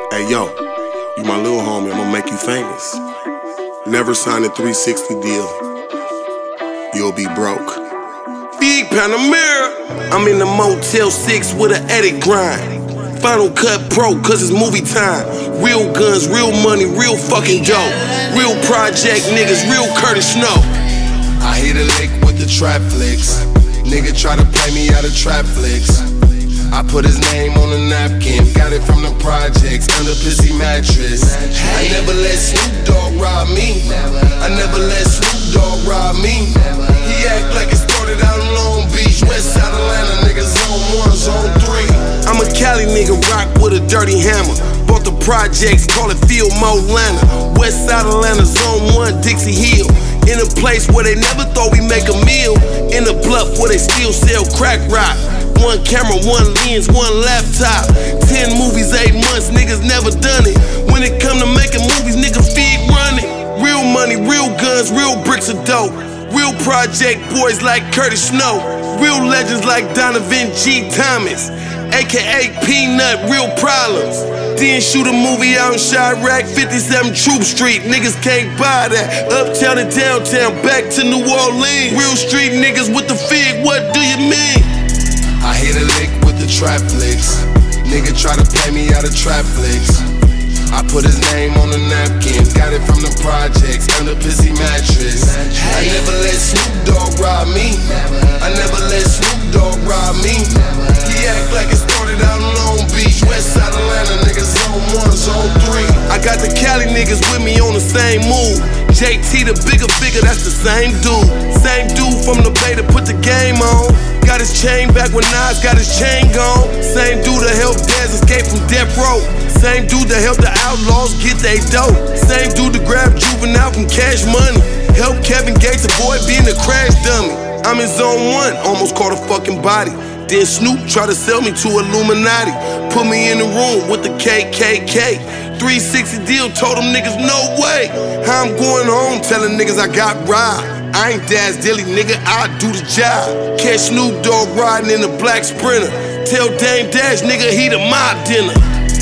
Hey yo, you my little homie, I'ma make you famous. Never sign a 360 deal, you'll be broke. Big Panamera, I'm in the Motel 6 with an edit grind. Final Cut Pro, cause it's movie time. Real guns, real money, real fucking dope. Real project niggas, real Curtis Snow. I hit a lick with the trap flicks. Nigga try to play me out of trap flicks. I put his name on a napkin, got it from the projects, under pissy mattress. I never let Snoop Dogg rob me. I never let Snoop Dogg rob me. He act like it started out in Long Beach, West Side Atlanta, niggas zone 1, zone 3. I'm a Cali nigga, rock with a dirty hammer. Bought the projects, call it Field Mo Atlanta. West Side Atlanta, zone 1, Dixie Hill. In a place where they never thought we make a meal. In a bluff where they still sell crack rock. 1 camera, 1 lens, 1 laptop. 10 movies, 8 months, niggas never done it. When it come to making movies, niggas feed running. Real money, real guns, real bricks of dope. Real project boys like Curtis Snow. Real legends like Donovan G. Thomas, aka Peanut, real problems. Then shoot a movie out in Chirac, 57 Troop Street. Niggas can't buy that. Uptown and downtown, back to New Orleans. Real street niggas with the fig, what do you mean? I hit a lick with the trap flicks. Nigga try to play me out of trap flicks. I put his name on a napkin, got it from the projects, under pissy mattress. I never let Snoop Dogg rob me. I never let Snoop Dogg rob me. He act like it started out in Long Beach, West Side Atlanta, niggas zone 1, zone 3. I got the Cali niggas with me on the same move. JT the bigger figure, that's the same dude. Same dude from the Bay to put the game on. Got his chain back when Nas got his chain gone. Same dude that helped Dez escape from death row. Same dude that helped the outlaws get they dope. Same dude that grabbed Juvenile from Cash Money. Helped Kevin Gates avoid being a crash dummy. I'm in zone 1, almost caught a fucking body. Then Snoop tried to sell me to Illuminati. Put me in the room with the KKK. 360 deal, told them niggas no way. How I'm going home telling niggas I got robbed. I ain't Daz Dilly, nigga, I do the job. Catch Snoop Dogg riding in a black Sprinter. Tell Dame Dash, nigga, he the mob dinner.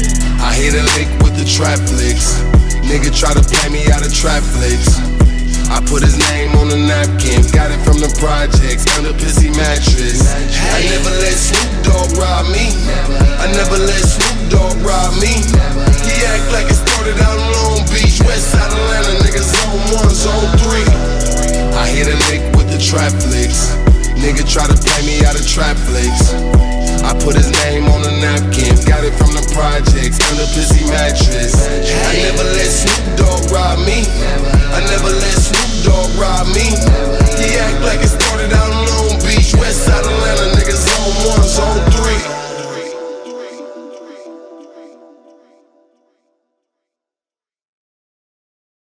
I hit a lick with the trap flicks. Nigga try to play me out of trap flicks. I put his name on a napkin, got it from the projects, under pissy mattress. I never let Snoop Dogg rob me. I never let Snoop Dogg rob me. He act like it started out in Long Beach, West Side Atlanta, niggas zone 1, zone 3. I hit a lick with the trap flicks. Nigga try to play me out of trap flicks. I put his name on a napkin, got it from the projects, under pissy mattress. I never